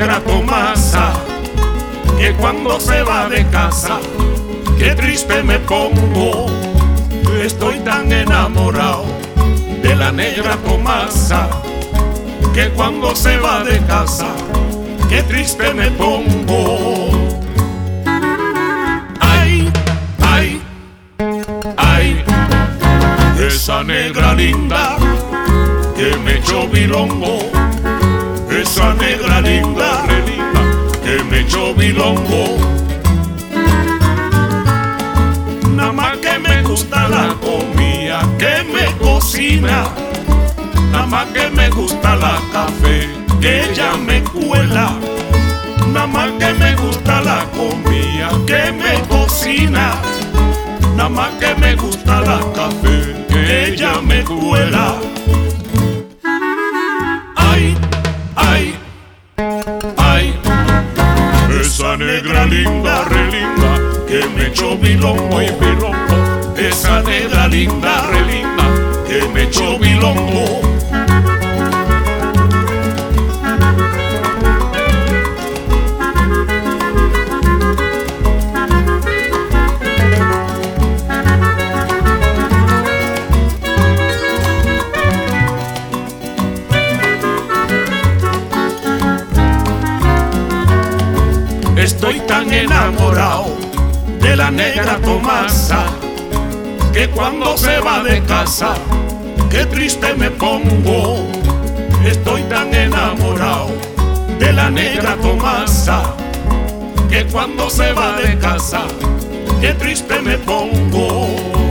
negra Tomasa, que cuando se va de casa, qué triste me pongo. Estoy tan enamorado de la negra Tomasa, que cuando se va de casa, qué triste me pongo. Ay, ay, ay, esa negra linda que me echó bilongo, esa negra linda que me echó bilongo. Nada más que me gusta la comida que me cocina, nada más que me gusta la café que ella me cuela, nada más que me gusta la comida que me cocina, nada más que me gusta la café que ella me cuela. Ay, ay, ay, esa negra linda, re linda, que me echó bilongo y bilongo, esa negra linda, re linda, que me echó bilongo. Estoy tan enamorado de la negra Tomasa, que cuando se va de casa, qué triste me pongo. Estoy tan enamorado de la negra Tomasa, que cuando se va de casa, qué triste me pongo.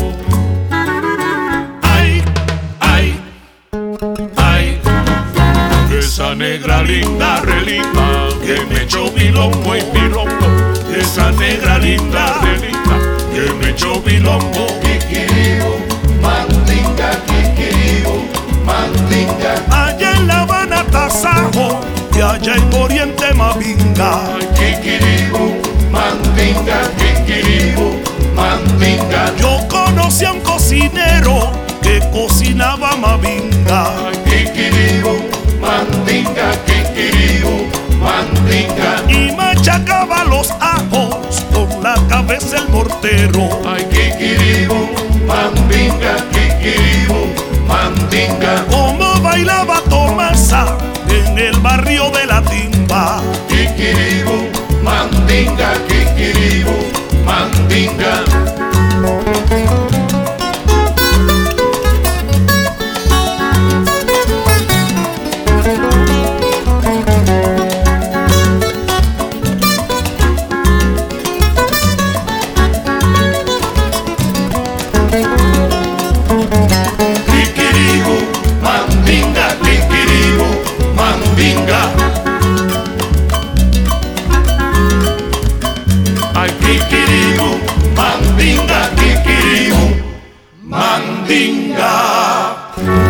Ay, ay, ay, esa negra linda, re linda, que me echó bilongo y bilongo, esa negra linda, re linda, que me echó bilongo. Kikiribu, mandinga, kikiribu, mandinga. Allá en La Habana tasajo, y allá en Oriente Mabinga. Kikiribu, mandinga, kikiribu, mandinga. Yo conocí a un cocinero que cocinaba Mabinga. Kikiribu, mandinga, kikiribu, mandinga. Y machacaba los ajos con la cabeza el mortero. Ay, kikiribu, mandinga, kikiribu, mandinga. Como bailaba Tomasa en el barrio de la Timba. Kikiribu, mandinga, kikiribu, mandinga. Kikiribu, mandinga, kikiribu, mandinga. Ay, kikiribu, mandinga, kikiribu, mandinga.